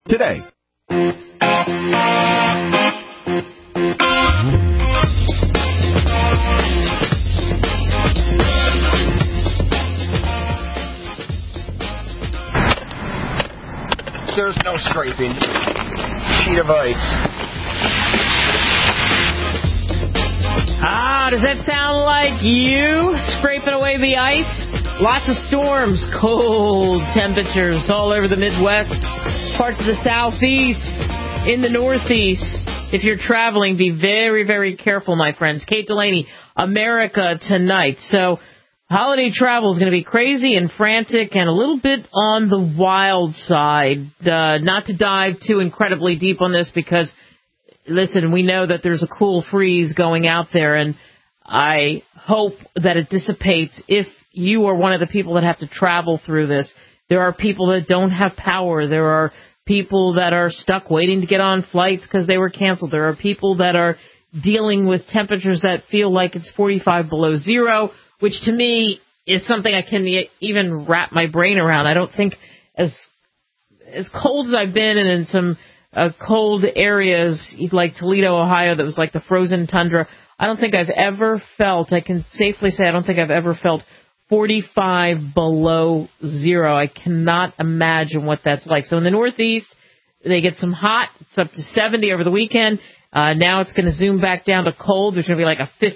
today. There's no scraping. Sheet of ice. Does that sound like you scraping away the ice? Lots of storms, cold temperatures all over the Midwest, parts of the Southeast, in the Northeast. If you're traveling, be very, very careful, my friends. Kate Delaney, America Tonight. So holiday travel is going to be crazy and frantic and a little bit on the wild side. Not to dive too incredibly deep on this because, listen, we know that there's a cool freeze going out there, and I hope that it dissipates if you are one of the people that have to travel through this. There are people that don't have power. There are people that are stuck waiting to get on flights because they were canceled. There are people that are dealing with temperatures that feel like it's 45 below zero, which to me is something I can even wrap my brain around. I don't think as cold as I've been and in some cold areas like Toledo, Ohio, that was like the frozen tundra, I don't think I've ever felt, I can safely say I don't think I've ever felt 45 below zero. I cannot imagine what that's like. So in the Northeast, they get some hot. It's up to 70 over the weekend. Now it's going to zoom back down to cold. There's going to be like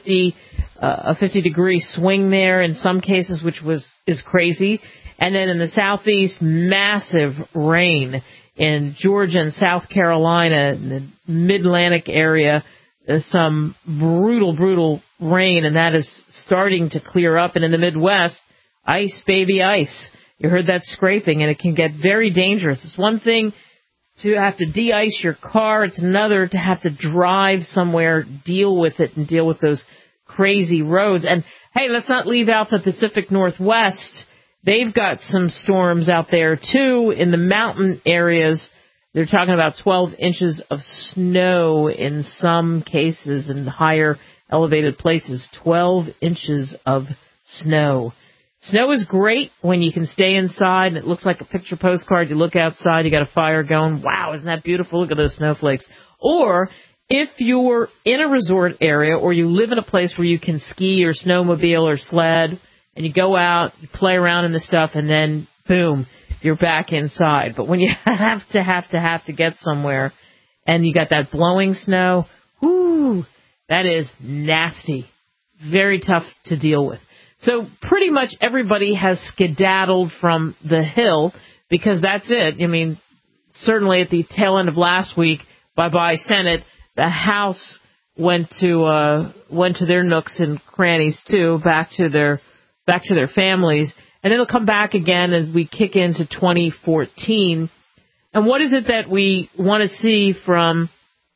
a 50-degree swing there in some cases, which is crazy. And then in the Southeast, massive rain in Georgia and South Carolina, in the Mid-Atlantic area. There's some brutal rain, and that is starting to clear up. And in the Midwest, ice, baby, ice. You heard that scraping, and it can get very dangerous. It's one thing to have to de-ice your car. It's another to have to drive somewhere, deal with it, and deal with those crazy roads. And, hey, let's not leave out the Pacific Northwest. They've got some storms out there, too, in the mountain areas. They're talking about 12 inches of snow in some cases in higher elevated places. 12 inches of snow. Snow is great when you can stay inside and it looks like a picture postcard. You look outside, you got a fire going. Wow, isn't that beautiful? Look at those snowflakes. Or if you're in a resort area or you live in a place where you can ski or snowmobile or sled and you go out, you play around in the stuff, and then boom, you're back inside. But when you have to get somewhere and you got that blowing snow, whoo, that is nasty. Very tough to deal with. So pretty much everybody has skedaddled from the Hill because that's it. I mean, certainly at the tail end of last week, bye-bye Senate, the House went to their nooks and crannies too, back to their families. And it'll come back again as we kick into 2014. And what is it that we want to see from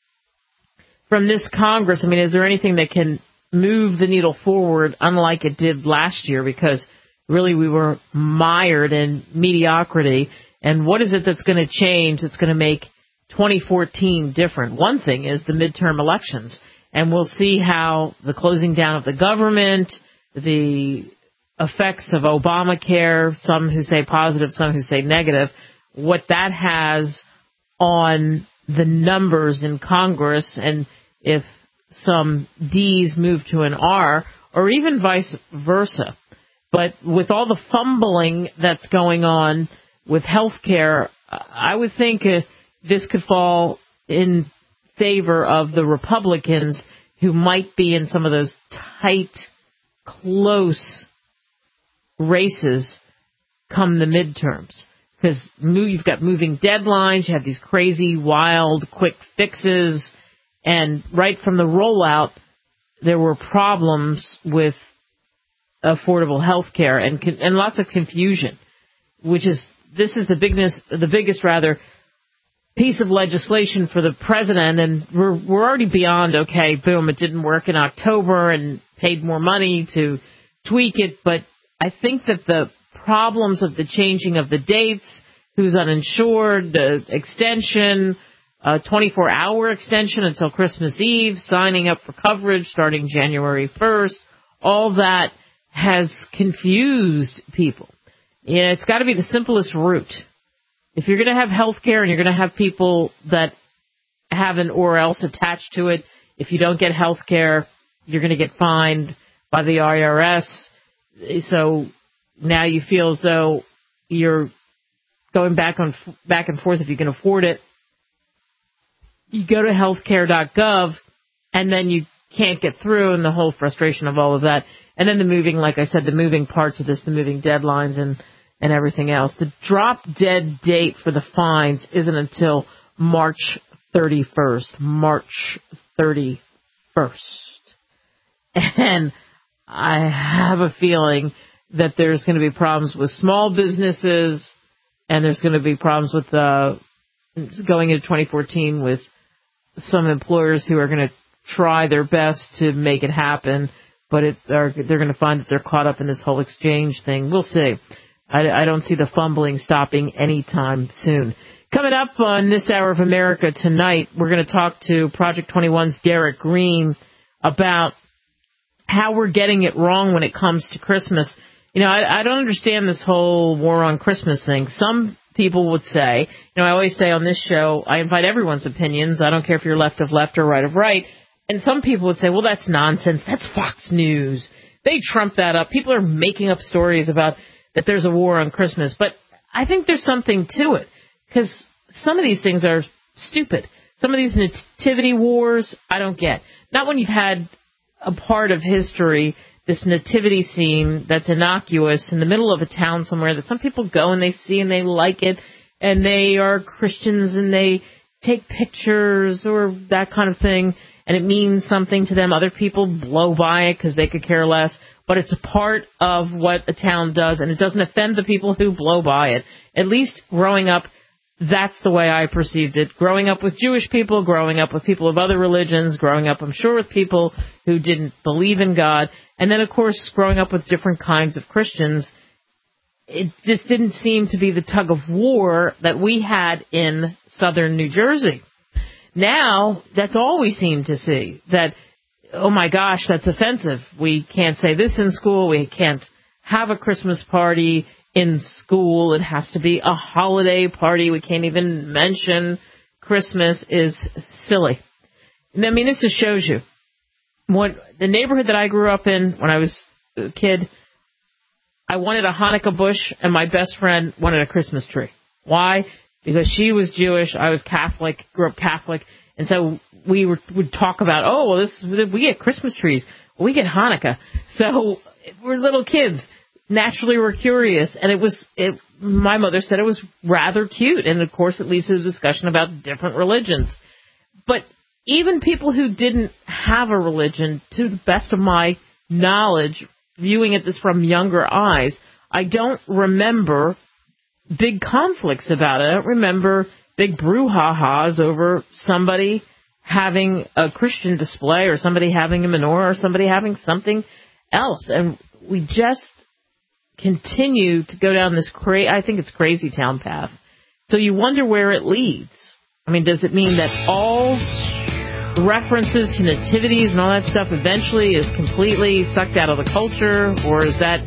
this Congress? I mean, is there anything that can move the needle forward unlike it did last year? Because really we were mired in mediocrity. And what is it that's going to change that's going to make 2014 different? One thing is the midterm elections. And we'll see how the closing down of the government, the effects of Obamacare, some who say positive, some who say negative, what that has on the numbers in Congress, and if some D's move to an R, or even vice versa. But with all the fumbling that's going on with health care, I would think this could fall in favor of the Republicans who might be in some of those tight, close races come the midterms. Because you've got moving deadlines, you have these crazy, wild, quick fixes, and right from the rollout, there were problems with affordable health care and lots of confusion, this is the biggest piece of legislation for the president, and we're already beyond, okay, boom, it didn't work in October and paid more money to tweak it, but I think that the problems of the changing of the dates, who's uninsured, the extension, 24-hour extension until Christmas Eve, signing up for coverage starting January 1st, all that has confused people. It's got to be the simplest route. if you're going to have health care and you're going to have people that have an or else attached to it, if you don't get health care, you're going to get fined by the IRS. So now you feel as though you're going back and forth if you can afford it. You go to healthcare.gov, and then you can't get through, and the whole frustration of all of that. And then the moving, like I said, the moving parts of this, the moving deadlines and everything else. The drop-dead date for the fines isn't until March 31st. March 31st. And I have a feeling that there's going to be problems with small businesses, and there's going to be problems with going into 2014 with some employers who are going to try their best to make it happen, but they're going to find that they're caught up in this whole exchange thing. We'll see. I don't see the fumbling stopping anytime soon. Coming up on this hour of America tonight, we're going to talk to Project 21's Derek Green about how we're getting it wrong when it comes to Christmas. You know, I don't understand this whole war on Christmas thing. Some people would say, I always say on this show, I invite everyone's opinions. I don't care if you're left of left or right of right. And some people would say, well, that's nonsense. That's Fox News. They trump that up. People are making up stories about that there's a war on Christmas. But I think there's something to it, because some of these things are stupid. Some of these nativity wars, I don't get. Not when you've had a part of history, this nativity scene that's innocuous in the middle of a town somewhere that some people go and they see and they like it, and they are Christians and they take pictures or that kind of thing, and it means something to them. Other people blow by it because they could care less, but it's a part of what a town does, and it doesn't offend the people who blow by it. At least growing up, that's the way I perceived it. Growing up with Jewish people, growing up with people of other religions, growing up, I'm sure, with people who didn't believe in God, and then, of course, growing up with different kinds of Christians, this didn't seem to be the tug of war that we had in southern New Jersey. Now, that's all we seem to see, that, oh my gosh, that's offensive. We can't say this in school. We can't have a Christmas party in school. It has to be a holiday party. We can't even mention Christmas is silly. I mean, this just shows you. The neighborhood that I grew up in when I was a kid, I wanted a Hanukkah bush, and my best friend wanted a Christmas tree. Why? Because she was Jewish, I was Catholic, grew up Catholic, and so we would talk about, we get Christmas trees, we get Hanukkah. So we're little kids. Naturally, we're curious, and my mother said it was rather cute, and of course it leads to a discussion about different religions. But even people who didn't have a religion, to the best of my knowledge, viewing it this from younger eyes, I don't remember big conflicts about it. I don't remember big brouhahas over somebody having a Christian display or somebody having a menorah or somebody having something else. And we just continue to go down this I think it's crazy town path. So you wonder where it leads. I mean, does it mean that all references to nativities and all that stuff eventually is completely sucked out of the culture, or is that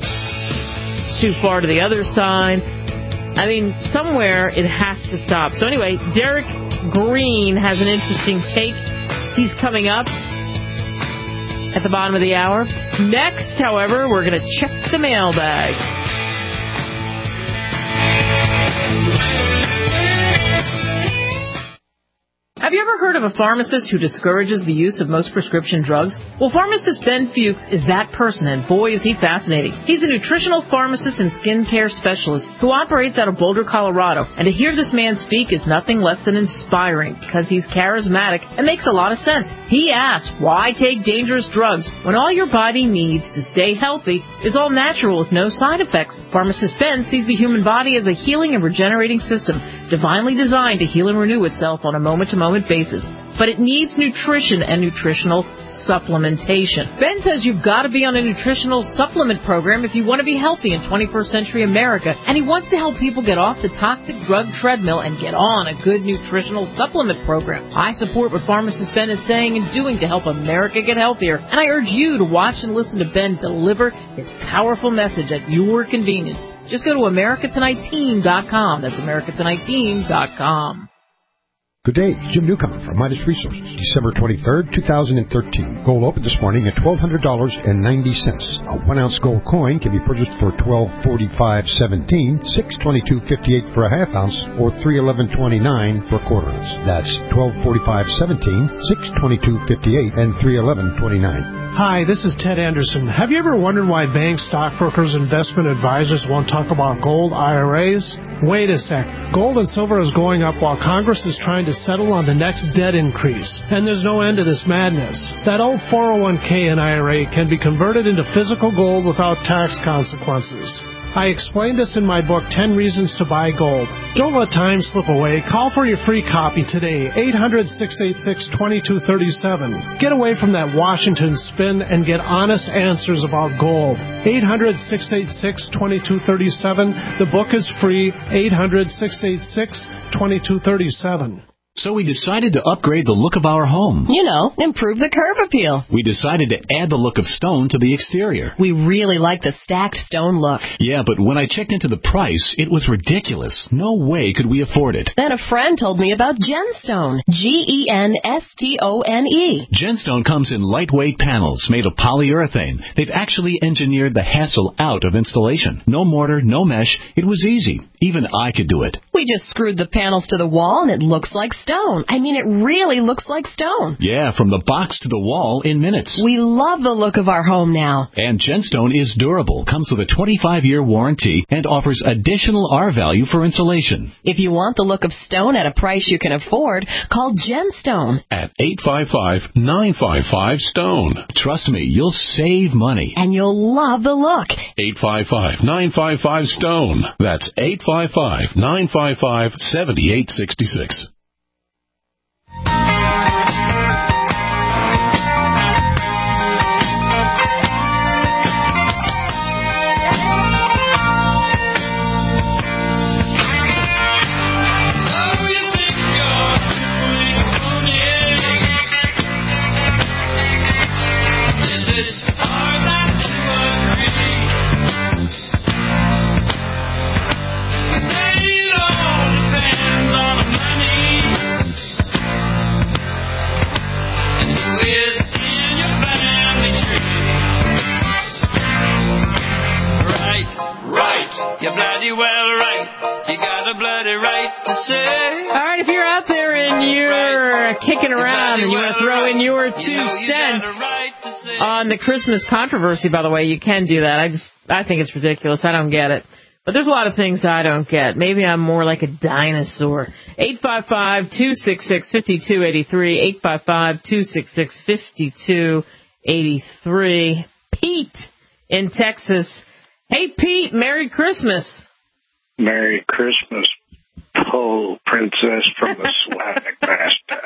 too far to the other side? I mean, somewhere it has to stop. So anyway, Derek Green has an interesting take. He's coming up at the bottom of the hour. Next, however, we're going to check the mailbag. Have you ever heard of a pharmacist who discourages the use of most prescription drugs? Well, pharmacist Ben Fuchs is that person, and boy, is he fascinating. He's a nutritional pharmacist and skincare specialist who operates out of Boulder, Colorado. And to hear this man speak is nothing less than inspiring, because he's charismatic and makes a lot of sense. He asks, why take dangerous drugs when all your body needs to stay healthy is all natural with no side effects? Pharmacist Ben sees the human body as a healing and regenerating system, divinely designed to heal and renew itself on a moment-to-moment basis. but it needs nutrition and nutritional supplementation. Ben says you've got to be on a nutritional supplement program if you want to be healthy in 21st century America, and he wants to help people get off the toxic drug treadmill and get on a good nutritional supplement program. I support what pharmacist Ben is saying and doing to help America get healthier, and I urge you to watch and listen to Ben deliver his powerful message at your convenience. Just go to AmericaTonightTeam.com. That's AmericaTonightTeam.com. Good day, Jim Newcomer from Midas Resources. December 23rd, 2013. Gold opened this morning at $1,200.90. A 1-ounce gold coin can be purchased for $12.45.17, $6.22.58 for a half ounce, or $3.11.29 for a quarter ounce. That's $12.45.17, $6.22.58, and $3.11.29. Hi, this is Ted Anderson. Have you ever wondered why banks, stockbrokers, investment advisors won't talk about gold IRAs? Wait a sec. Gold and silver is going up while Congress is trying to settle on the next debt increase. And there's no end to this madness. That old 401k and IRA can be converted into physical gold without tax consequences. I explained this in my book, 10 Reasons to Buy Gold. Don't let time slip away. Call for your free copy today, 800-686-2237. Get away from that Washington spin and get honest answers about gold. 800-686-2237. The book is free, 800-686-2237. So we decided to upgrade the look of our home. You know, improve the curb appeal. We decided to add the look of stone to the exterior. We really like the stacked stone look. Yeah, but when I checked into the price, it was ridiculous. No way could we afford it. Then a friend told me about Genstone. Genstone. Genstone comes in lightweight panels made of polyurethane. They've actually engineered the hassle out of installation. No mortar, no mesh. It was easy. Even I could do it. We just screwed the panels to the wall and it looks like stone. I mean, it really looks like stone. Yeah, from the box to the wall in minutes. We love the look of our home now. And Genstone is durable, comes with a 25-year warranty, and offers additional R-value for insulation. If you want the look of stone at a price you can afford, call Genstone at 855-955-STONE. Trust me, you'll save money. And you'll love the look. 855-955-STONE. That's 855-955-7866. You're bloody well right. You got a bloody right to say. All right, if you're out there and you're kicking around and you want to throw in your 2 cents on the Christmas controversy, by the way, you can do that. I think it's ridiculous. I don't get it. But there's a lot of things I don't get. Maybe I'm more like a dinosaur. 855-266-5283. 855-266-5283. Pete in Texas. Hey, Pete, Merry Christmas. Merry Christmas, pole princess from the Slavic Master.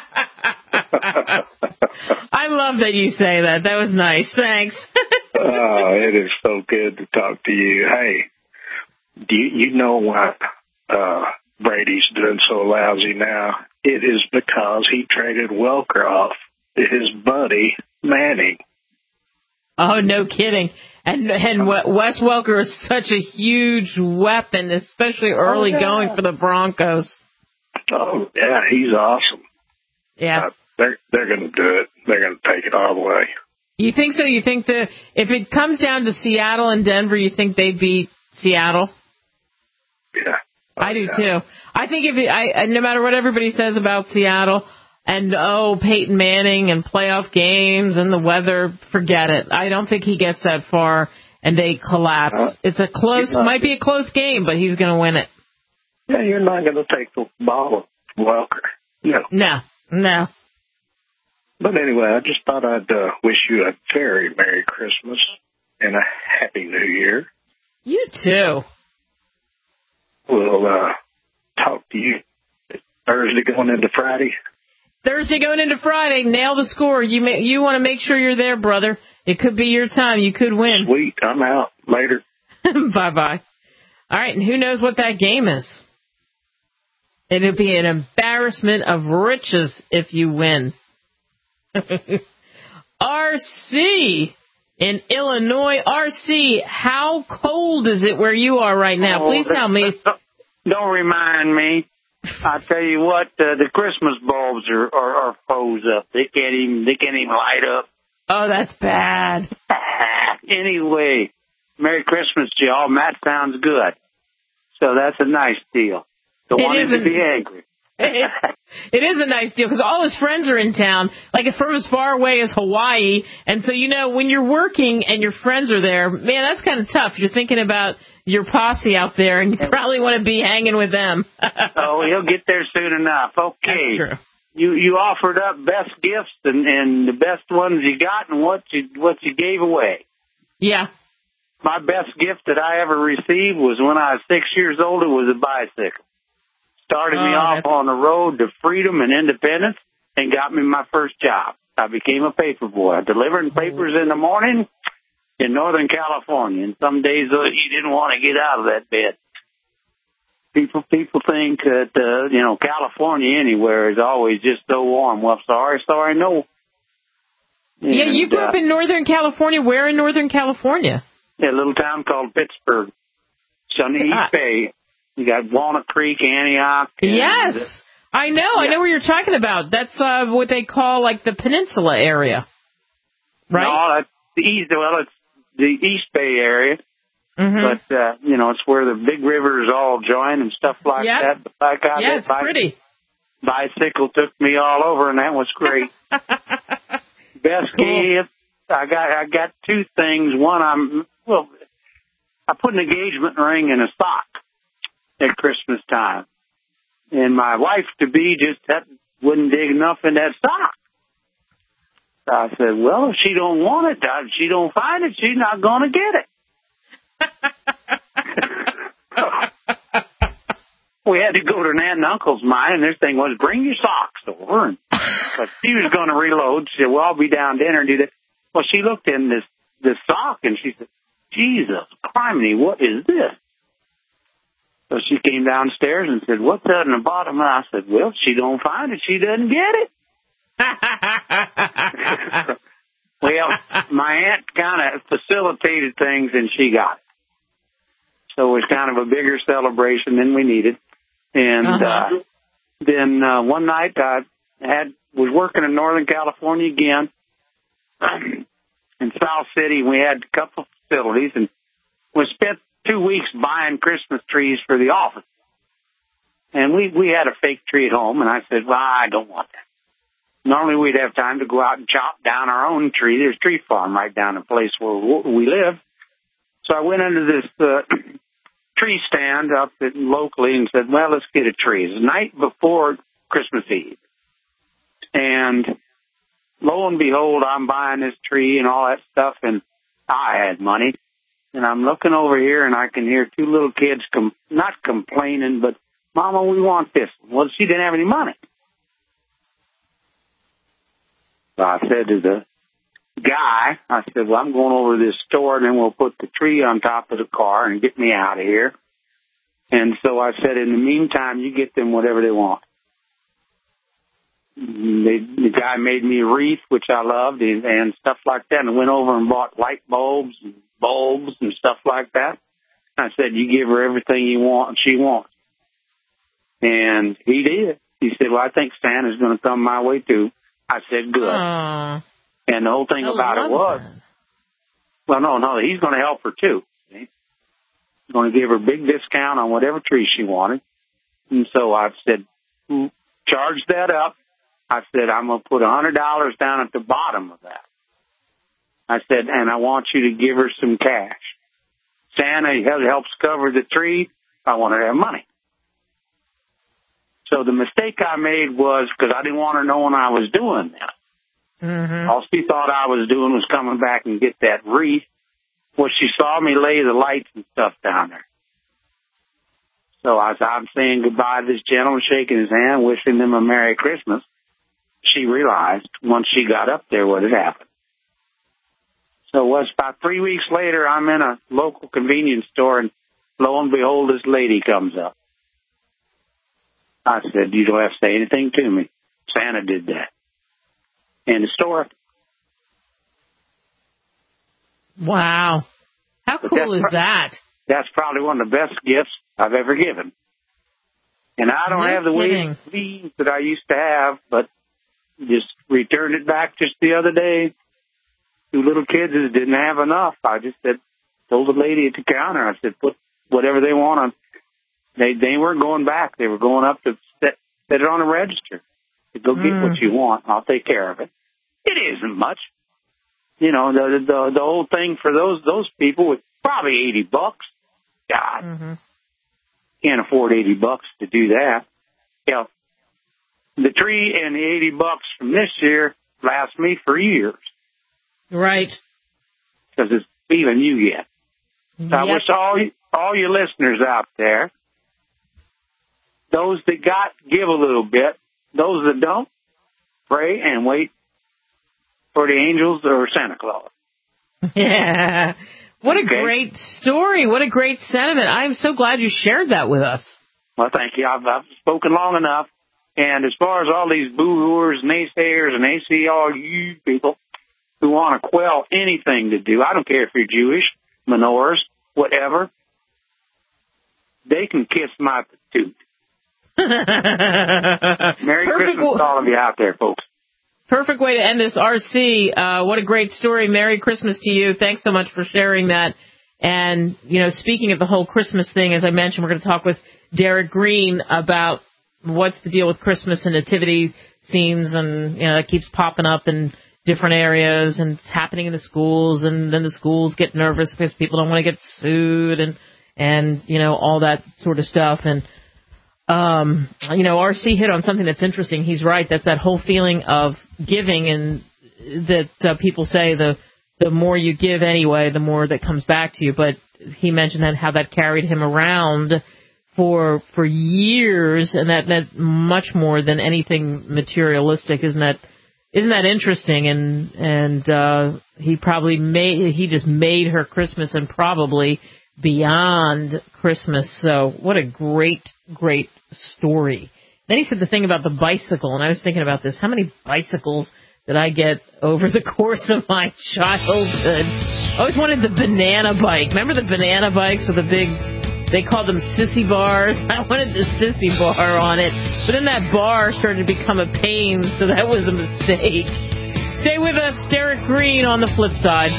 I love that you say that. That was nice. Thanks. Oh, it is so good to talk to you. Hey, do you know why Brady's doing so lousy now? It is because he traded Welker off to his buddy, Manning. Oh, no kidding. And Wes Welker is such a huge weapon, especially early going for the Broncos. Oh, yeah, he's awesome. Yeah. They're going to do it. They're going to take it all the way. You think so? You think if it comes down to Seattle and Denver, you think they beat Seattle? Yeah. I do, too. I think no matter what everybody says about Seattle, and, Peyton Manning and playoff games and the weather, forget it. I don't think he gets that far and they collapse. Might be a close game, but he's going to win it. Yeah, you're not going to take the ball of Welker. No. No. But anyway, I just thought I'd wish you a very Merry Christmas and a Happy New Year. You too. We'll talk to you Thursday going into Friday. Thursday going into Friday, nail the score. You want to make sure you're there, brother. It could be your time. You could win. Sweet. I'm out. Later. Bye-bye. All right, and who knows what that game is? It'll be an embarrassment of riches if you win. RC in Illinois. RC, how cold is it where you are right now? Please tell me. Don't remind me. I tell you what, the Christmas bulbs are froze up. They can't even light up. Oh, that's bad. Anyway, Merry Christmas to y'all. That sounds good. So that's a nice deal. Don't want him to be angry. It is a nice deal because all his friends are in town, like from as far away as Hawaii. And so, when you're working and your friends are there, man, that's kind of tough. You're thinking about your posse out there, and you probably want to be hanging with them. Oh, he'll get there soon enough. Okay. That's true. You offered up best gifts and the best ones you got and what you gave away. Yeah. My best gift that I ever received was when I was 6 years old. It was a bicycle. Started me off on the road to freedom and independence and got me my first job. I became a paper boy, delivering papers in the morning in Northern California. And some days you didn't want to get out of that bed. People think that, California anywhere is always just so warm. Well, sorry, no. And, yeah, you grew up in Northern California. Where in Northern California? A little town called Pittsburgh. It's on the East Bay. You got Walnut Creek, Antioch. Yes, I know. Yeah. I know where you're talking about. That's what they call like the peninsula area, right? No, that's the East. Well, it's the East Bay area. Mm-hmm. But, it's where the big rivers all join and stuff like that. But I got it's pretty. Bicycle took me all over, and that was great. Best gift, I got two things. One, I put an engagement ring in a sock at Christmas time. And my wife-to-be just wouldn't dig enough in that sock. So I said, well, if she don't want it, if she don't find it, she's not going to get it. We had to go to an aunt and uncle's mine, and their thing was, bring your socks over. But she was going to reload. She said, well, I'll be down dinner and do that. Well, she looked in this sock, and she said, Jesus, criminy, what is this? So she came downstairs and said, what's that in the bottom? And I said, well, if she don't find it, she doesn't get it. Well, my aunt kind of facilitated things, and she got it. So it was kind of a bigger celebration than we needed. And then one night I was working in Northern California again in South City. We had a couple of facilities, and we spent 2 weeks buying Christmas trees for the office. And we had a fake tree at home, and I said, well, I don't want that. Normally we'd have time to go out and chop down our own tree. There's a tree farm right down the place where we live. So I went into this tree stand up locally and said, well, let's get a tree. It was the night before Christmas Eve. And lo and behold, I'm buying this tree and all that stuff, and I had money. And I'm looking over here, and I can hear two little kids not complaining, but, Mama, we want this. Well, she didn't have any money. So I said to the guy, I said, well, I'm going over to this store, and then we'll put the tree on top of the car and get me out of here. And so I said, in the meantime, you get them whatever they want. The guy made me a wreath, which I loved, and stuff like that, and went over and bought light bulbs and bulbs and stuff like that. I said, you give her everything she wants. And he did. He said, well, I think Santa's going to come my way, too. I said, good. And the whole thing about it was, well, no, he's going to help her, too. He's going to give her a big discount on whatever tree she wanted. And so I said, charge that up. I said, I'm going to put $100 down at the bottom of that. I said, and I want you to give her some cash. Santa helps cover the tree. I want her to have money. So the mistake I made was, because I didn't want her knowing I was doing that. Mm-hmm. All she thought I was doing was coming back and get that wreath. Well, she saw me lay the lights and stuff down there. So I'm saying goodbye to this gentleman, shaking his hand, wishing them a Merry Christmas. she realized once she got up there what had happened. So it was about 3 weeks later, I'm in a local convenience store, and lo and behold, this lady comes up. I said, you don't have to say anything to me. Santa did that. End of story. Wow. How cool is that? That's probably one of the best gifts I've ever given. And I don't have the waiting leave that I used to have, but just returned it back just the other day. 2 little kids that didn't have enough. I just told the lady at the counter, I said, put whatever they want on. They weren't going back. They were going up to set it on a register. To go get what you want. I'll take care of it. It isn't much. You know, the whole thing for those people was probably $80. God, can't afford $80 to do that. Yeah, the tree and the $80 from this year last me for years. Right. Because it's the feeling you get. So I wish all your listeners out there, those that got, give a little bit. Those that don't, pray and wait for the angels or Santa Claus. Yeah. What a great story. What a great sentiment. I'm so glad you shared that with us. Well, thank you. I've spoken long enough. And as far as all these boo-hooers, naysayers, and all you people who want to quell anything to do, I don't care if you're Jewish, menorahs, whatever, they can kiss my patoot. Merry Christmas to all of you out there, folks. Perfect way to end this, R.C. What a great story. Merry Christmas to you. Thanks so much for sharing that. And, you know, speaking of the whole Christmas thing, as I mentioned, we're going to talk with Derek Green about what's the deal with Christmas and nativity scenes, and, you know, that keeps popping up in different areas, and it's happening in the schools, and then the schools get nervous because people don't want to get sued, and you know, all that sort of stuff. And you know, R.C. hit on something that's interesting. He's right. That's that whole feeling of giving, and that people say the more you give anyway, the more that comes back to you. But he mentioned that how that carried him around for years, and that meant much more than anything materialistic. Isn't that interesting? And he just made her Christmas, and probably beyond Christmas. So what a great story. Then he said the thing about the bicycle, and I was thinking about this. How many bicycles did I get over the course of my childhood? I always wanted the banana bike. Remember the banana bikes with the big, they called them sissy bars? I wanted the sissy bar on it. But then that bar started to become a pain, so that was a mistake. Stay with us, Derek Green, on the flip side.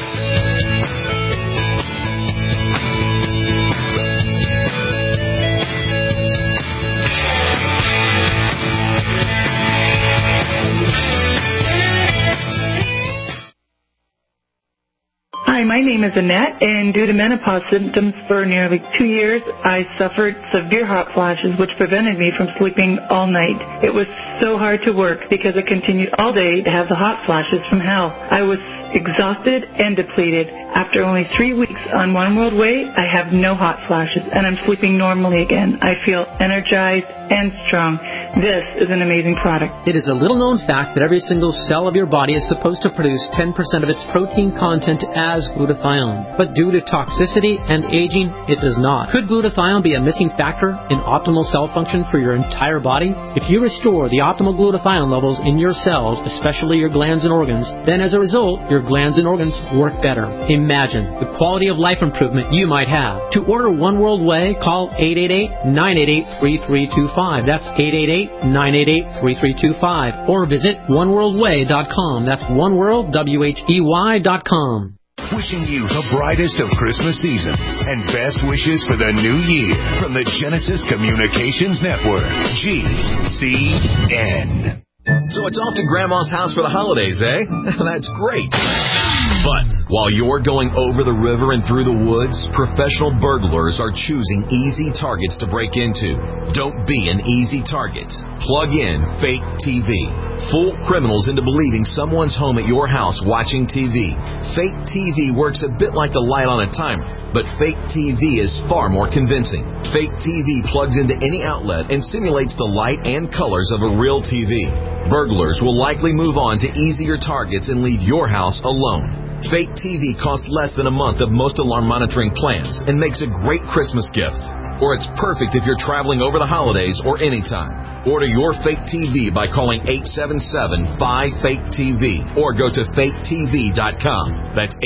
Hi, my name is Annette, and due to menopause symptoms for nearly 2 years, I suffered severe hot flashes, which prevented me from sleeping all night. It was so hard to work because I continued all day to have the hot flashes from hell. I was exhausted and depleted. After only 3 weeks on One World Way, I have no hot flashes, and I'm sleeping normally again. I feel energized and strong. This is an amazing product. It is a little-known fact that every single cell of your body is supposed to produce 10% of its protein content as glutathione. But due to toxicity and aging, it does not. Could glutathione be a missing factor in optimal cell function for your entire body? If you restore the optimal glutathione levels in your cells, especially your glands and organs, then as a result, your glands and organs work better. Imagine the quality of life improvement you might have. To order One World Way, call 888-988-3325. That's 888-988-3325. Or visit oneworldway.com. That's oneworldwhey.com. Wishing you the brightest of Christmas seasons and best wishes for the new year from the Genesis Communications Network, GCN. So it's off to Grandma's house for the holidays, eh? That's great. But while you're going over the river and through the woods, professional burglars are choosing easy targets to break into. Don't be an easy target. Plug in Fake TV. Fool criminals into believing someone's home at your house watching TV. Fake TV works a bit like the light on a timer, but Fake TV is far more convincing. Fake TV plugs into any outlet and simulates the light and colors of a real TV. Burglars will likely move on to easier targets and leave your house alone. Fake TV costs less than a month of most alarm monitoring plans and makes a great Christmas gift. Or it's perfect if you're traveling over the holidays or anytime. Order your Fake TV by calling 877-5FAKE-TV or go to faketv.com. That's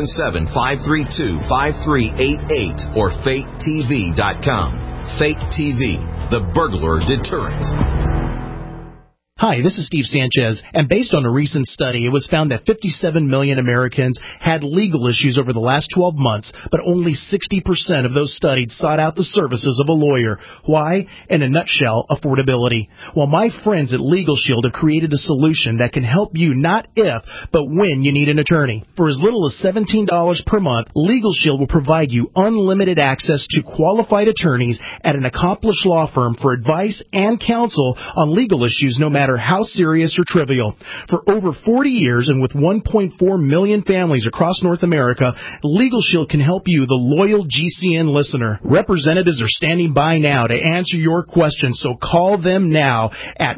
877-532-5388 or faketv.com. Fake TV, the burglar deterrent. Hi, this is Steve Sanchez, and based on a recent study, it was found that 57 million Americans had legal issues over the last 12 months, but only 60% of those studied sought out the services of a lawyer. Why? In a nutshell, affordability. Well, my friends at Legal Shield have created a solution that can help you not if, but when you need an attorney. For as little as $17 per month, Legal Shield will provide you unlimited access to qualified attorneys at an accomplished law firm for advice and counsel on legal issues no matter how serious or trivial. For over 40 years and with 1.4 million families across North America, Legal Shield can help you, the loyal GCN listener. Representatives are standing by now to answer your questions, so call them now at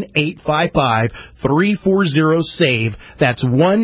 1-855-340-SAVE. That's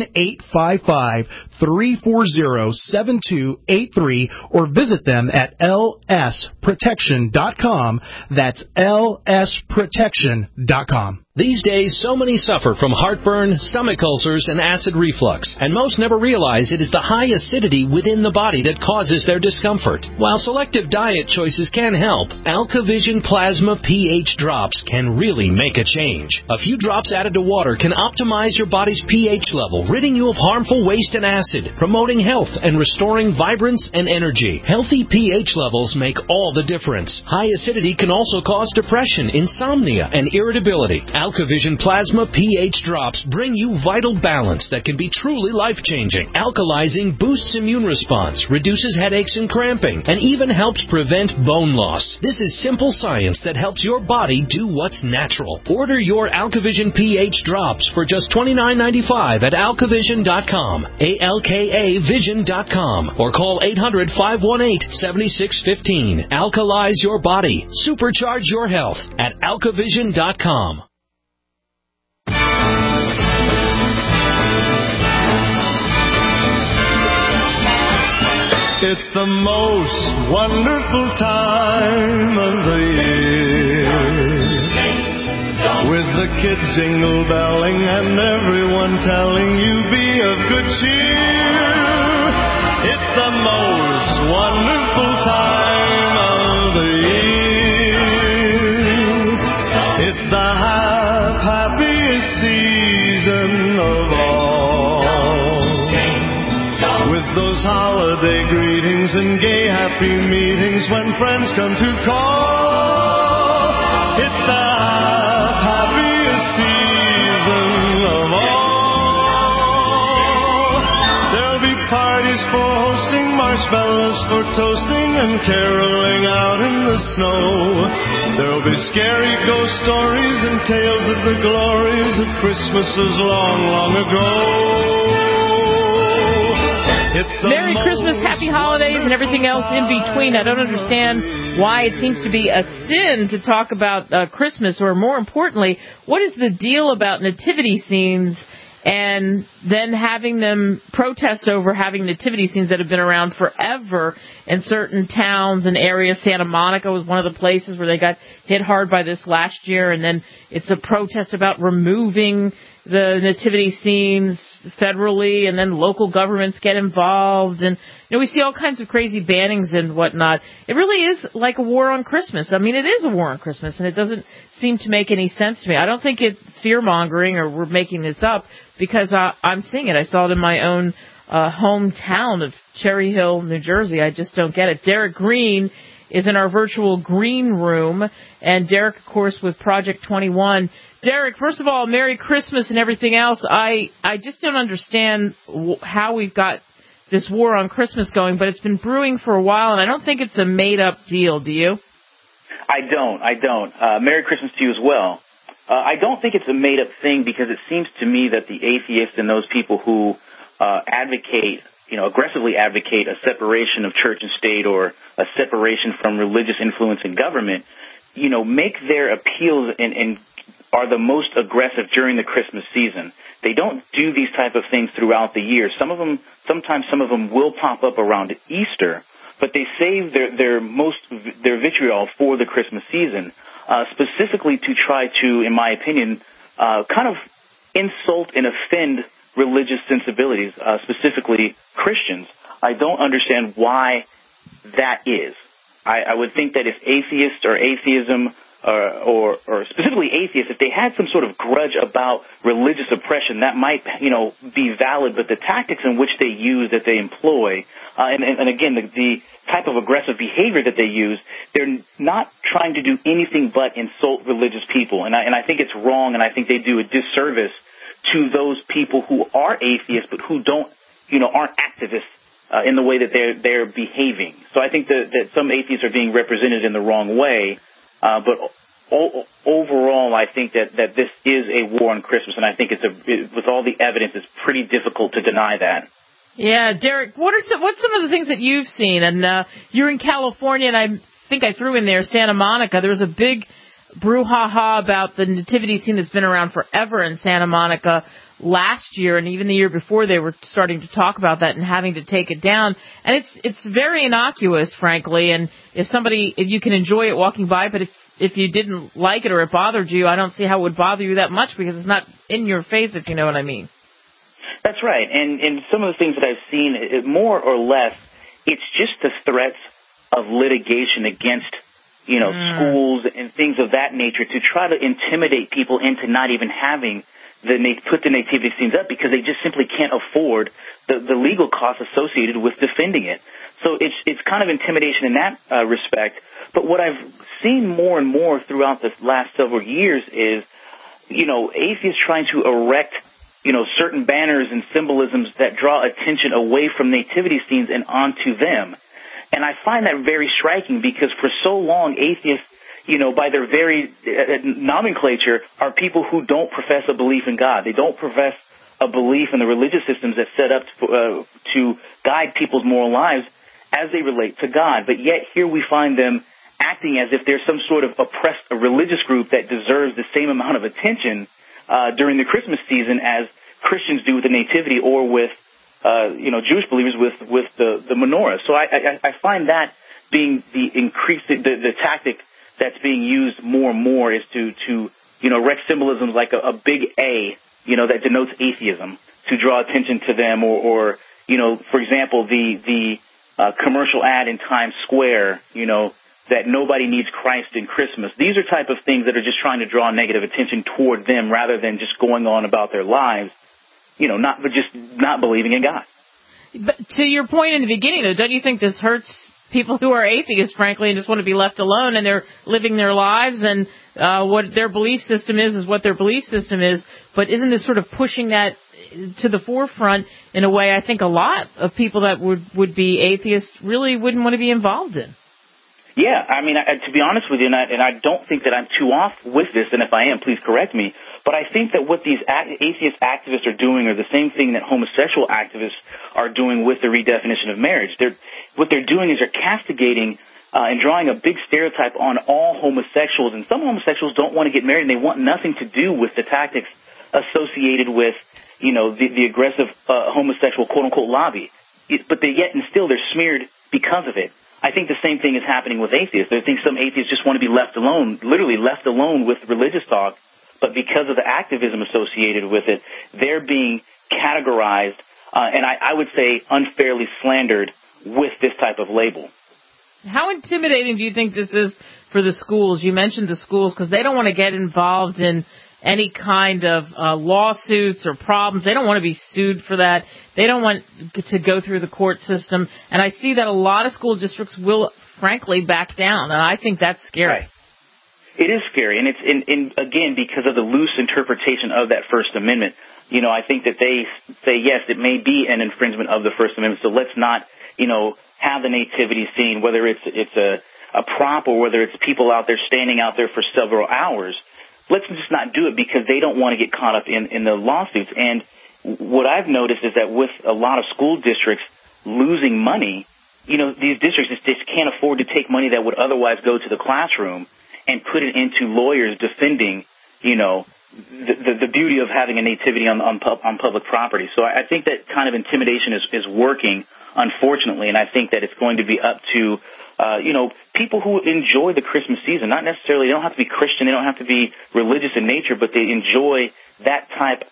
1-855-340-7283, or visit them at lsprotection.com. That's lsprotection.com. These days, so many suffer from heartburn, stomach ulcers, and acid reflux, and most never realize it is the high acidity within the body that causes their discomfort. While selective diet choices can help, AlkaVision Plasma pH drops can really make a change. A few drops added to water can optimize your body's pH level, ridding you of harmful waste and acid, promoting health and restoring vibrance and energy. Healthy pH levels make all the difference. High acidity can also cause depression, insomnia, and irritability. AlkaVision Plasma pH drops bring you vital balance that can be truly life-changing. Alkalizing boosts immune response, reduces headaches and cramping, and even helps prevent bone loss. This is simple science that helps your body do what's natural. Order your AlkaVision pH drops for just $29.95 at alkavision.com, ALKAvision.com, or call 800-518-7615. Alkalize your body. Supercharge your health at alkavision.com. It's the most wonderful time of the year, with the kids jingle belling and everyone telling you be of good cheer. It's the most wonderful time of the year. It's the happiest season of all. Those holiday greetings and gay happy meetings when friends come to call. It's the happiest season of all. There'll be parties for hosting, marshmallows for toasting, and caroling out in the snow. There'll be scary ghost stories and tales of the glories of Christmases long, long ago. Merry Christmas, Happy Holidays, and everything else in between. I don't understand why it seems to be a sin to talk about Christmas, or more importantly, what is the deal about nativity scenes and then having them protest over having nativity scenes that have been around forever in certain towns and areas. Santa Monica was one of the places where they got hit hard by this last year, and then it's a protest about removing the nativity scenes federally, and then local governments get involved, and we see all kinds of crazy bannings and whatnot. It really is like a war on Christmas. I mean, it is a war on Christmas, and it doesn't seem to make any sense to me. I don't think it's fear-mongering or we're making this up, because I'm seeing it. I saw it in my own hometown of Cherry Hill, New Jersey. I just don't get it. Derek Green is in our virtual green room. And Derek, of course, with Project 21. Derek, first of all, Merry Christmas and everything else. I just don't understand how we've got this war on Christmas going, but it's been brewing for a while, and I don't think it's a made-up deal, do you? I don't. Merry Christmas to you as well. I don't think it's a made-up thing because it seems to me that the atheists and those people who aggressively advocate a separation of church and state or a separation from religious influence in government, make their appeals and are the most aggressive during the Christmas season. They don't do these type of things throughout the year. Sometimes some of them will pop up around Easter, but they save their vitriol for the Christmas season, specifically to try to, in my opinion, kind of insult and offend religious sensibilities, specifically Christians. I don't understand why that is. I would think that if atheists or atheism or specifically atheists, if they had some sort of grudge about religious oppression, that might, be valid, but the tactics in which they use, that they employ, and again, the type of aggressive behavior that they use, they're not trying to do anything but insult religious people, and I think it's wrong, and I think they do a disservice to those people who are atheists, but who aren't activists in the way that they're behaving. So I think that some atheists are being represented in the wrong way. But overall, I think that this is a war on Christmas, and I think with all the evidence, it's pretty difficult to deny that. Yeah, Derek, what's some of the things that you've seen? And you're in California, and I think I threw in there Santa Monica. There was a big brouhaha about the nativity scene that's been around forever in Santa Monica last year, and even the year before they were starting to talk about that and having to take it down. And it's very innocuous, frankly, and if you can enjoy it walking by, but if you didn't like it or it bothered you, I don't see how it would bother you that much because it's not in your face, if you know what I mean. That's right, and some of the things that I've seen, more or less, it's just the threats of litigation against schools and things of that nature to try to intimidate people into not even having put the nativity scenes up because they just simply can't afford the legal costs associated with defending it. So it's kind of intimidation in that respect. But what I've seen more and more throughout the last several years is, atheists trying to erect, certain banners and symbolisms that draw attention away from nativity scenes and onto them. And I find that very striking because for so long, atheists, by their very nomenclature, are people who don't profess a belief in God. They don't profess a belief in the religious systems that set up to guide people's moral lives as they relate to God. But yet here we find them acting as if there's some sort of oppressed religious group that deserves the same amount of attention during the Christmas season as Christians do with the Nativity or with Jewish believers with the menorah. So I find that being the tactic that's being used more and more is to erect symbolisms like a big A, that denotes atheism to draw attention to them or for example, the commercial ad in Times Square, that nobody needs Christ in Christmas. These are type of things that are just trying to draw negative attention toward them rather than just going on about their lives, not believing in God. But to your point in the beginning, though, don't you think this hurts people who are atheists, frankly, and just want to be left alone, and they're living their lives, and what their belief system is what their belief system is? But isn't this sort of pushing that to the forefront in a way I think a lot of people that would be atheists really wouldn't want to be involved in? Yeah, I mean, to be honest with you, and I don't think that I'm too off with this, and if I am, please correct me, but I think that what these atheist activists are doing are the same thing that homosexual activists are doing with the redefinition of marriage. What they're doing is they're castigating and drawing a big stereotype on all homosexuals, and some homosexuals don't want to get married, and they want nothing to do with the tactics associated with, the aggressive homosexual quote-unquote lobby. But yet and still they're smeared because of it. I think the same thing is happening with atheists. I think some atheists just want to be left alone, literally left alone with religious talk, but because of the activism associated with it, they're being categorized, and I would say unfairly slandered with this type of label. How intimidating do you think this is for the schools? You mentioned the schools because they don't want to get involved in any kind of lawsuits or problems. They don't want to be sued for that. They don't want to go through the court system. And I see that a lot of school districts will frankly, back down. And I think that's scary. Right. It is scary, and it's again because of the loose interpretation of that First Amendment. I think that they say yes, it may be an infringement of the First Amendment. So let's not, have the nativity scene, whether it's a prop or whether it's people out there standing out there for several hours. Let's just not do it because they don't want to get caught up in the lawsuits. And what I've noticed is that with a lot of school districts losing money, these districts just can't afford to take money that would otherwise go to the classroom and put it into lawyers defending, the beauty of having a nativity on public property. So I think that kind of intimidation is working, unfortunately, and I think that it's going to be up to, people who enjoy the Christmas season. Not necessarily, they don't have to be Christian, they don't have to be religious in nature, but they enjoy that type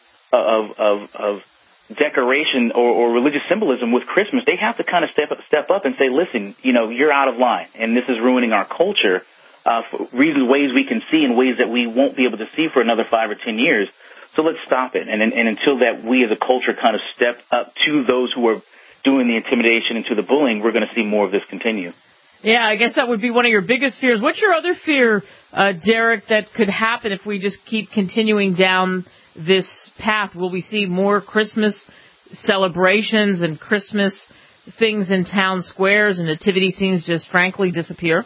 of decoration or religious symbolism with Christmas. They have to kind of step up and say, listen, you're out of line, and this is ruining our culture. For ways we can see and ways that we won't be able to see for another 5 or 10 years. So let's stop it. And until that we as a culture kind of step up to those who are doing the intimidation and to the bullying, we're going to see more of this continue. Yeah, I guess that would be one of your biggest fears. What's your other fear, Derek, that could happen if we just keep continuing down this path? Will we see more Christmas celebrations and Christmas things in town squares and nativity scenes just frankly disappear?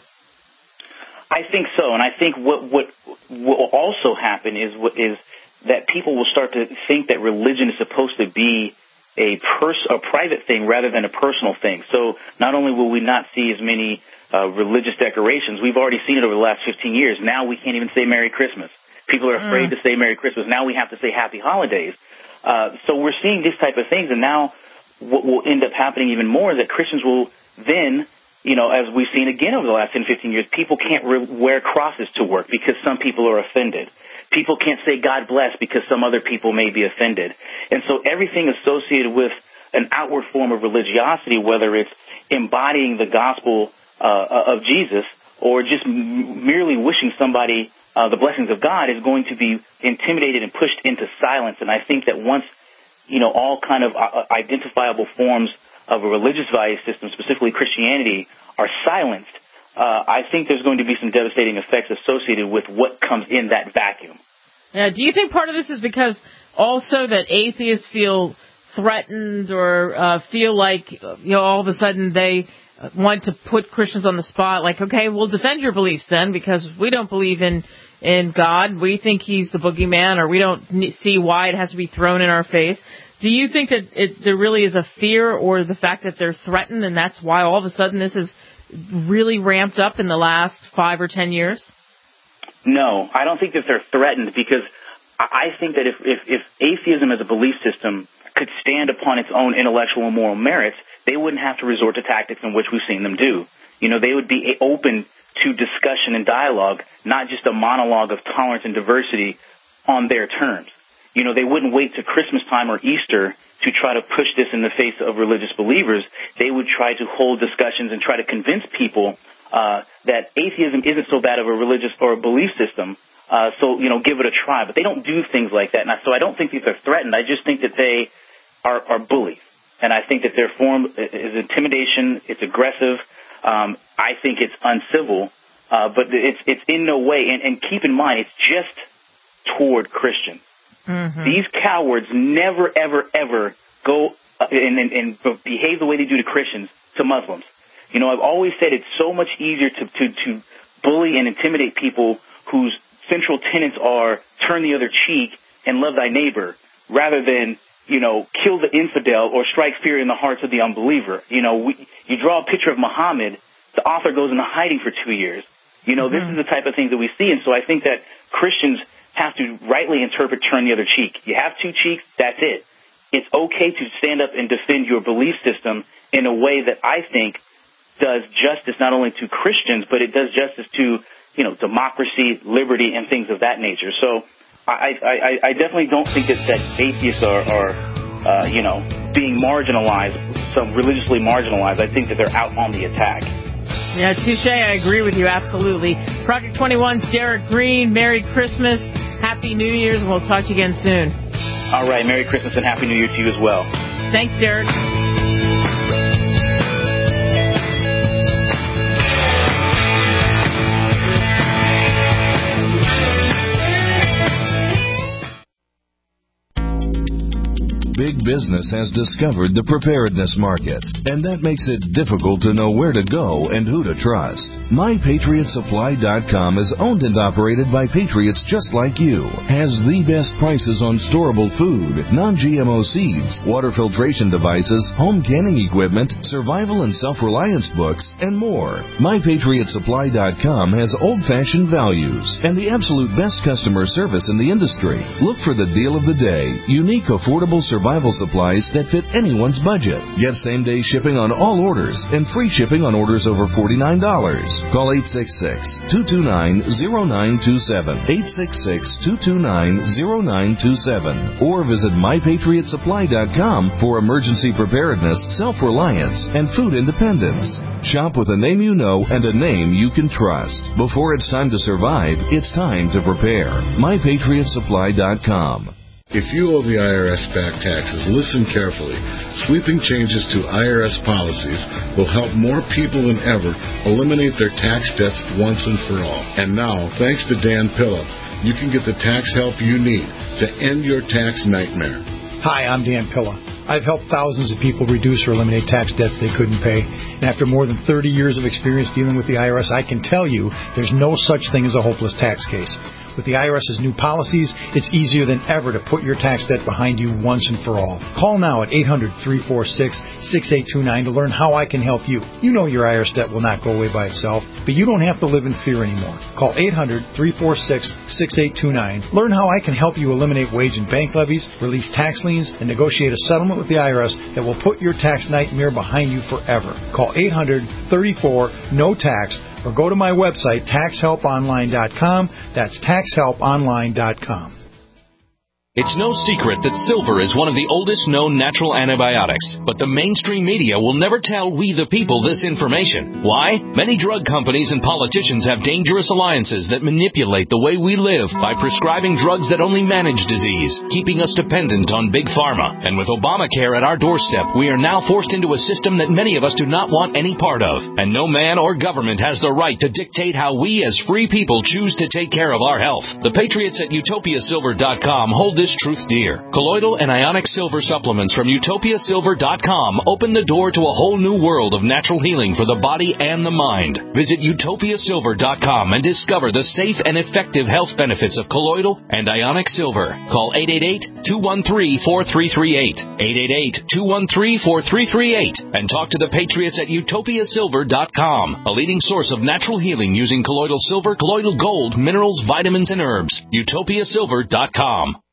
I think so, and I think what will also happen is that people will start to think that religion is supposed to be a private thing rather than a personal thing. So not only will we not see as many religious decorations, we've already seen it over the last 15 years. Now we can't even say Merry Christmas. People are afraid to say Merry Christmas. Now we have to say Happy Holidays. So we're seeing these type of things, and now what will end up happening even more is that Christians will then, as we've seen again over the last 10, 15 years, people can't wear crosses to work because some people are offended. People can't say God bless because some other people may be offended. And so everything associated with an outward form of religiosity, whether it's embodying the gospel of Jesus or just merely wishing somebody the blessings of God, is going to be intimidated and pushed into silence. And I think that once, all kind of identifiable forms of a religious value system, specifically Christianity, are silenced, I think there's going to be some devastating effects associated with what comes in that vacuum. Now, do you think part of this is because also that atheists feel threatened or feel like, all of a sudden they want to put Christians on the spot, like, okay, we'll defend your beliefs then because we don't believe in God. We think he's the boogeyman, or we don't see why it has to be thrown in our face. Do you think that there really is a fear or the fact that they're threatened, and that's why all of a sudden this is really ramped up in the last 5 or 10 years? No, I don't think that they're threatened, because I think that if atheism as a belief system could stand upon its own intellectual and moral merits, they wouldn't have to resort to tactics in which we've seen them do. They would be open to discussion and dialogue, not just a monologue of tolerance and diversity on their terms. They wouldn't wait to Christmas time or Easter to try to push this in the face of religious believers. They would try to hold discussions and try to convince people that atheism isn't so bad of a religious or a belief system, so give it a try. But they don't do things like that. So I don't think that they're threatened. I just think that they are bullies. And I think that their form is intimidation, it's aggressive, I think it's uncivil, but it's in no way, and keep in mind, it's just toward Christians. Mm-hmm. These cowards never, ever, ever go and behave the way they do to Christians to Muslims. I've always said it's so much easier to bully and intimidate people whose central tenets are turn the other cheek and love thy neighbor, rather than, kill the infidel or strike fear in the hearts of the unbeliever. You draw a picture of Muhammad, the author goes into hiding for 2 years. This is the type of things that we see. And so I think that Christians have to rightly interpret turn the other cheek. You have two cheeks, that's it. It's okay to stand up and defend your belief system in a way that I think does justice not only to Christians, but it does justice to, democracy, liberty, and things of that nature. So I definitely don't think that atheists are being marginalized, some religiously marginalized. I think that they're out on the attack. Yeah, touche. I agree with you, absolutely. Project 21's Derek Green, Merry Christmas, Happy New Year's, and we'll talk to you again soon. All right, Merry Christmas and Happy New Year to you as well. Thanks, Derek. big business has discovered the preparedness market, and that makes it difficult to know where to go and who to trust. MyPatriotSupply.com is owned and operated by patriots just like you, has the best prices on storable food, non-GMO seeds, water filtration devices, home canning equipment, survival and self-reliance books, and more. MyPatriotSupply.com has old-fashioned values and the absolute best customer service in the industry. Look for the deal of the day. Unique, affordable survival supplies that fit anyone's budget. Get same-day shipping on all orders and free shipping on orders over $49. Call 866-229-0927, 866-229-0927, or visit MyPatriotSupply.com for emergency preparedness, self-reliance, and food independence. Shop with a name you know and a name you can trust. Before it's time to survive, it's time to prepare. MyPatriotSupply.com. If you owe the IRS back taxes, listen carefully. Sweeping changes to IRS policies will help more people than ever eliminate their tax debts once and for all. And now, thanks to Dan Pilla, you can get the tax help you need to end your tax nightmare. Hi, I'm Dan Pilla. I've helped thousands of people reduce or eliminate tax debts they couldn't pay. And after more than 30 years of experience dealing with the IRS, I can tell you there's no such thing as a hopeless tax case. With the IRS's new policies, it's easier than ever to put your tax debt behind you once and for all. Call now at 800-346-6829 to learn how I can help you. You know your IRS debt will not go away by itself, but you don't have to live in fear anymore. Call 800-346-6829. Learn how I can help you eliminate wage and bank levies, release tax liens, and negotiate a settlement with the IRS that will put your tax nightmare behind you forever. Call 800-34-NO-TAX or go to my website, taxhelponline.com. That's taxhelponline.com. It's no secret that silver is one of the oldest known natural antibiotics, but the mainstream media will never tell we the people this information. Why? Many drug companies and politicians have dangerous alliances that manipulate the way we live by prescribing drugs that only manage disease, keeping us dependent on big pharma. And with Obamacare at our doorstep, we are now forced into a system that many of us do not want any part of. And no man or government has the right to dictate how we as free people choose to take care of our health. The patriots at utopiasilver.com hold this truth dear. Colloidal and ionic silver supplements from utopiasilver.com open the door to a whole new world of natural healing for the body and the mind. Visit utopiasilver.com and discover the safe and effective health benefits of colloidal and ionic silver. Call 888-213-4338, 888-213-4338, and talk to the patriots at utopiasilver.com, a leading source of natural healing using colloidal silver, colloidal gold, minerals, vitamins, and herbs. utopiasilver.com.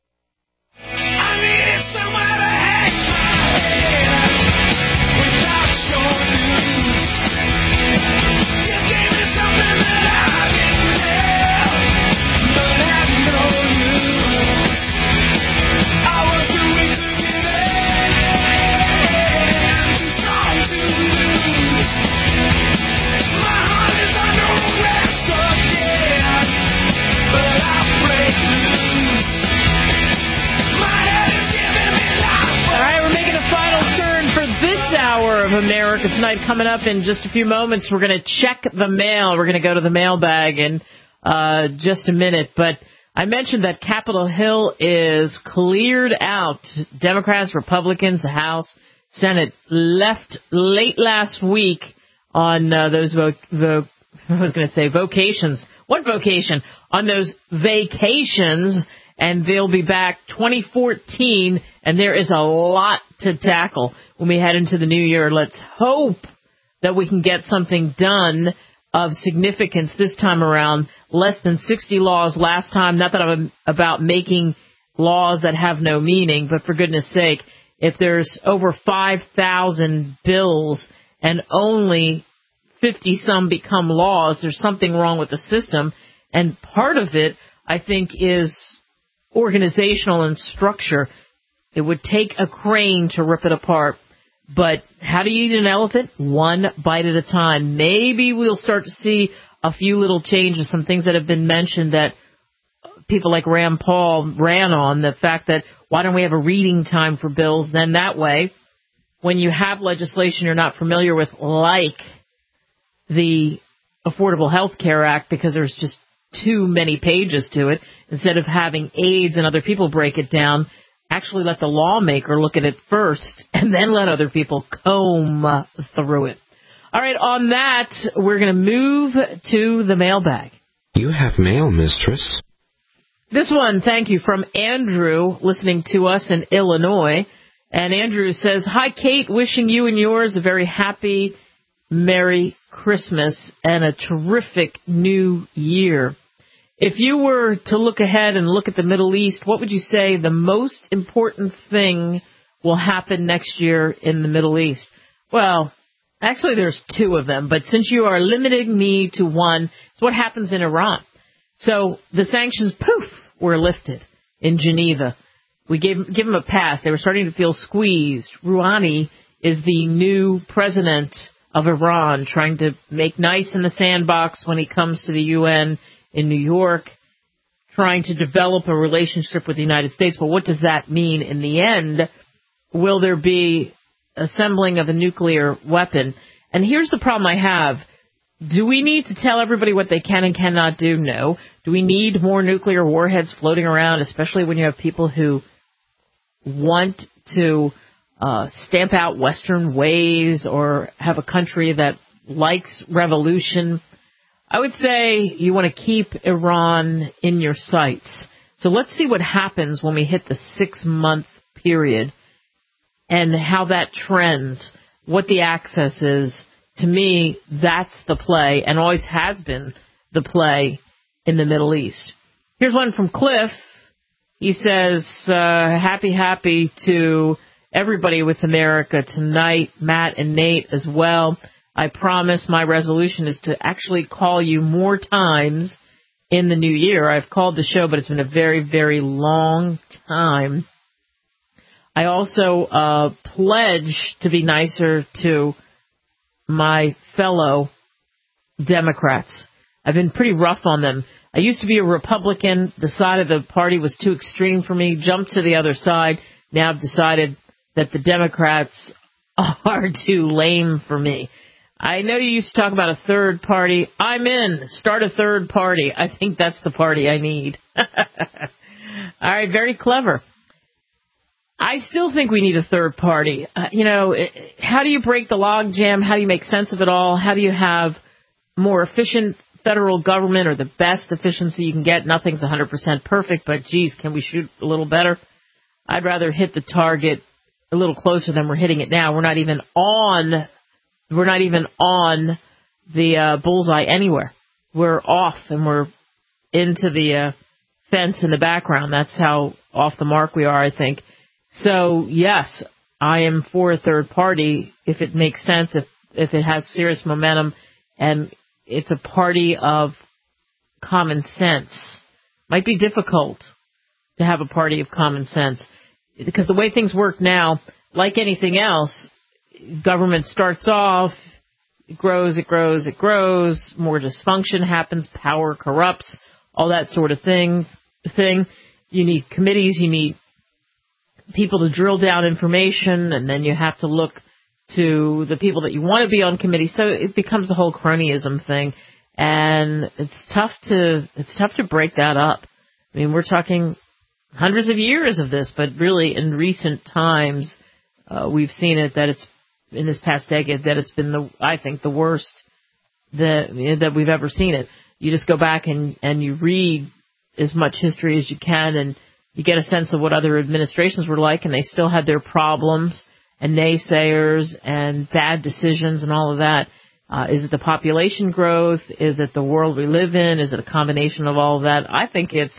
Of America Tonight. Coming up in just a few moments, we're going to check the mail. We're going to go to the mailbag in just a minute. But I mentioned that Capitol Hill is cleared out. Democrats, Republicans, the House, Senate left late last week on those vocations. What vocation? On those vacations. And they'll be back 2014, and there is a lot to tackle when we head into the new year. Let's hope that we can get something done of significance this time around. Less than 60 laws last time. Not that I'm about making laws that have no meaning, but for goodness sake, if there's over 5,000 bills and only 50-some become laws, there's something wrong with the system. And part of it, I think, is organizational and structure. It would take a crane to rip it apart. But how do you eat an elephant? One bite at a time. Maybe we'll start to see a few little changes, some things that have been mentioned that people like Rand Paul ran on, the fact that why don't we have a reading time for bills? Then that way, when you have legislation you're not familiar with, like the Affordable Health Care Act, because there's just too many pages to it, instead of having aides and other people break it down, actually let the lawmaker look at it first and then let other people comb through it. All right, on that, we're going to move to the mailbag. You have mail, mistress. This one, thank you, from Andrew, listening to us in Illinois. And Andrew says, "Hi, Kate, wishing you and yours a very happy, Merry Christmas and a terrific New Year. If you were to look ahead and look at the Middle East, what would you say the most important thing will happen next year in the Middle East?" Well, actually, there's two of them, but since you are limiting me to one, it's what happens in Iran. So the sanctions, poof, were lifted in Geneva. We give them a pass. They were starting to feel squeezed. Rouhani is the new president of Iran, trying to make nice in the sandbox when he comes to the UN in New York, trying to develop a relationship with the United States. But what does that mean in the end? Will there be assembling of a nuclear weapon? And here's the problem I have. Do we need to tell everybody what they can and cannot do? No. Do we need more nuclear warheads floating around, especially when you have people who want to stamp out Western ways or have a country that likes revolution? I would say you want to keep Iran in your sights. So let's see what happens when we hit the 6-month period and how that trends, what the access is. To me, that's the play, and always has been the play in the Middle East. Here's one from Cliff. He says, happy to everybody with America tonight, Matt and Nate as well. I promise my resolution is to actually call you more times in the new year. I've called the show, but it's been a very, very long time. I also pledge to be nicer to my fellow Democrats. I've been pretty rough on them. I used to be a Republican, decided the party was too extreme for me, jumped to the other side. Now I've decided that the Democrats are too lame for me. I know you used to talk about a third party. I'm in. Start a third party. I think that's the party I need. All right, very clever. I still think we need a third party. How do you break the logjam? How do you make sense of it all? How do you have more efficient federal government, or the best efficiency you can get? Nothing's 100% perfect, but geez, can we shoot a little better? I'd rather hit the target a little closer than we're hitting it now. We're not even on the bullseye anywhere. We're off, and we're into the fence in the background. That's how off the mark we are, I think. So, yes, I am for a third party if it makes sense, if it has serious momentum, and it's a party of common sense. Might be difficult to have a party of common sense, because the way things work now, like anything else, government starts off, it grows, more dysfunction happens, power corrupts, all that sort of thing. You need committees, you need people to drill down information, and then you have to look to the people that you want to be on committee. So it becomes the whole cronyism thing, and it's tough to break that up. I mean, we're talking hundreds of years of this, but really in recent times, we've seen it that it's in this past decade that it's been I think the worst that we've ever seen it. You just go back and you read as much history as you can, and you get a sense of what other administrations were like, and they still had their problems and naysayers and bad decisions and all of that. Is it the population growth? Is it the world we live in? Is it a combination of all of that? I think it's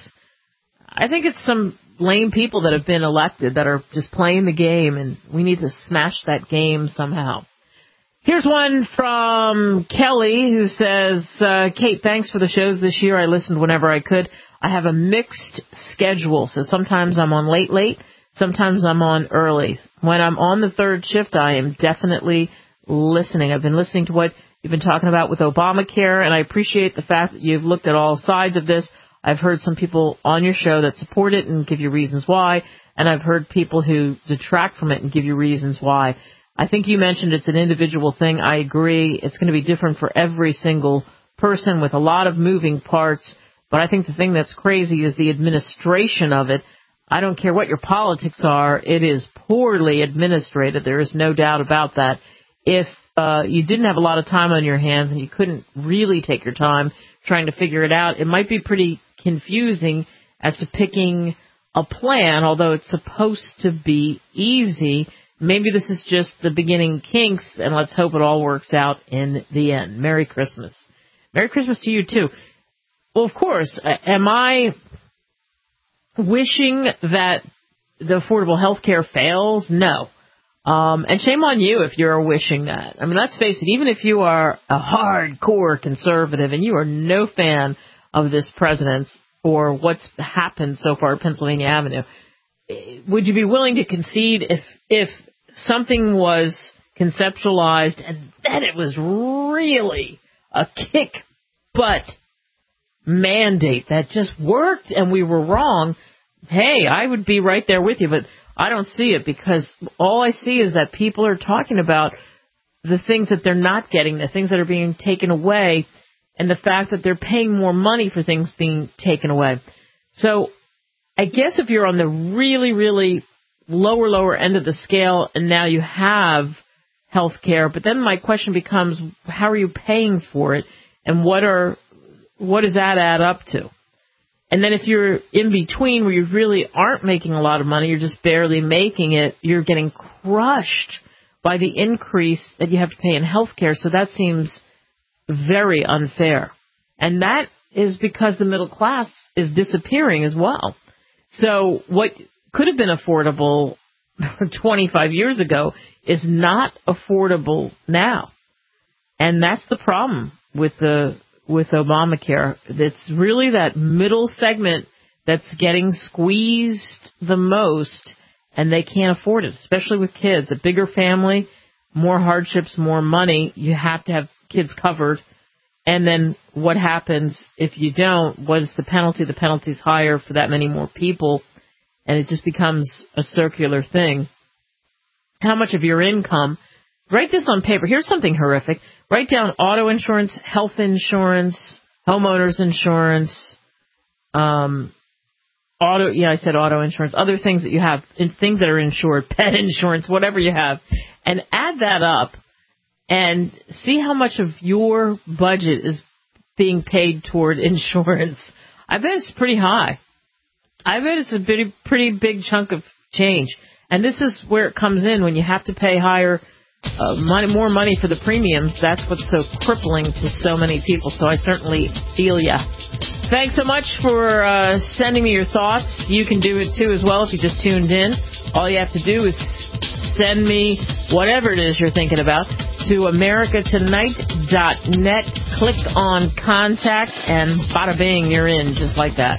some lame people that have been elected that are just playing the game, and we need to smash that game somehow. Here's one from Kelly who says, Kate, thanks for the shows this year. I listened whenever I could. I have a mixed schedule, so sometimes I'm on late, sometimes I'm on early. When I'm on the third shift, I am definitely listening. I've been listening to what you've been talking about with Obamacare, and I appreciate the fact that you've looked at all sides of this. I've heard some people on your show that support it and give you reasons why, and I've heard people who detract from it and give you reasons why. I think you mentioned it's an individual thing. I agree. It's going to be different for every single person with a lot of moving parts. But I think the thing that's crazy is the administration of it. I don't care what your politics are, it is poorly administrated. There is no doubt about that. If you didn't have a lot of time on your hands and you couldn't really take your time trying to figure it out, it might be pretty confusing as to picking a plan, although it's supposed to be easy. Maybe this is just the beginning kinks, and let's hope it all works out in the end. Merry Christmas. Merry Christmas to you, too. Well, of course, am I wishing that the affordable health care fails? No. And shame on you if you're wishing that. I mean, let's face it, even if you are a hardcore conservative and you are no fan of this president or what's happened so far at Pennsylvania Avenue, would you be willing to concede if something was conceptualized and then it was really a kick-butt mandate that just worked and we were wrong? Hey, I would be right there with you, but I don't see it, because all I see is that people are talking about the things that they're not getting, the things that are being taken away, and the fact that they're paying more money for things being taken away. So I guess if you're on the really, really lower end of the scale and now you have health care, but then my question becomes, how are you paying for it, and what does that add up to? And then if you're in between where you really aren't making a lot of money, you're just barely making it, you're getting crushed by the increase that you have to pay in health care. So that seems very unfair. And that is because the middle class is disappearing as well. So what could have been affordable 25 years ago is not affordable now. And that's the problem with Obamacare. It's really that middle segment that's getting squeezed the most, and they can't afford it, especially with kids. A bigger family, more hardships, more money. You have to have kids covered. And then what happens if you don't? What is the penalty? The penalty's higher for that many more people, and it just becomes a circular thing. How much of your income? Write this on paper. Here's something horrific. Write down auto insurance, health insurance, homeowners insurance, I said auto insurance, other things that you have, things that are insured, pet insurance, whatever you have, and add that up and see how much of your budget is being paid toward insurance. I bet it's pretty high. I bet it's a pretty big chunk of change. And this is where it comes in when you have to pay more money for the premiums. That's what's so crippling to so many people. So I certainly feel ya. Thanks so much for sending me your thoughts. You can do it too as well if you just tuned in. All you have to do is send me whatever it is you're thinking about to americatonight.net. Click on contact and bada bing, you're in just like that.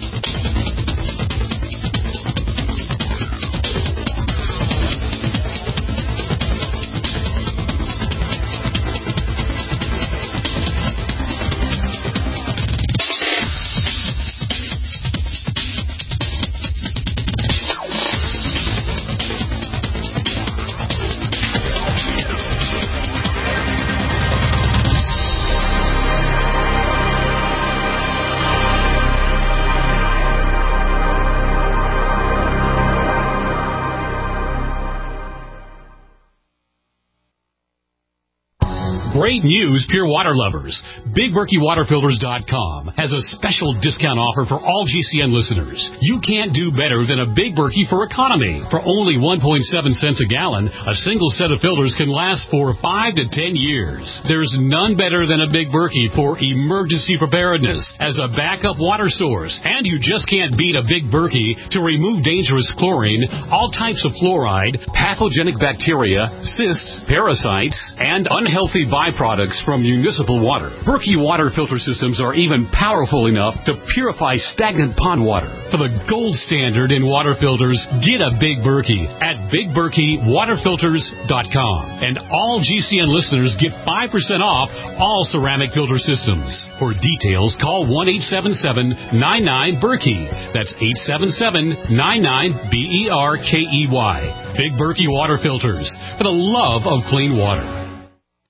Great news, pure water lovers. BigBerkeyWaterFilters.com has a special discount offer for all GCN listeners. You can't do better than a Big Berkey for economy. For only 1.7 cents a gallon, a single set of filters can last for 5 to 10 years. There's none better than a Big Berkey for emergency preparedness as a backup water source. And you just can't beat a Big Berkey to remove dangerous chlorine, all types of fluoride, pathogenic bacteria, cysts, parasites, and unhealthy byproducts from municipal water. Berkey water filter systems are even powerful enough to purify stagnant pond water. For the gold standard in water filters, get a Big Berkey at BigBerkeyWaterFilters.com. And all GCN listeners get 5% off all ceramic filter systems. For details, call 1-877-99-BERKEY. That's 877-99-BERKEY. Big Berkey Water Filters, for the love of clean water.